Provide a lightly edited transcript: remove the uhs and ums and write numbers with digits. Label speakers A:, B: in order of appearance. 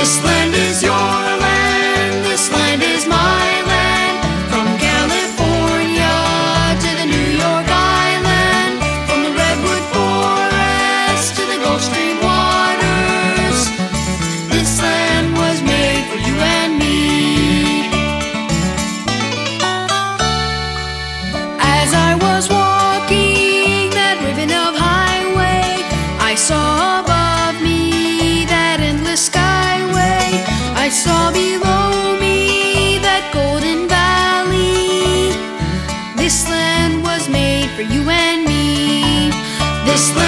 A: This land is your land, this land is my land. From California to the New York Island, from the Redwood Forest to the Gulf Stream waters, this land was made for you and me. As I was walking that ribbon of highway, I saw above me that endless skyway. I saw below me that golden valley. This land was made for you and me. This land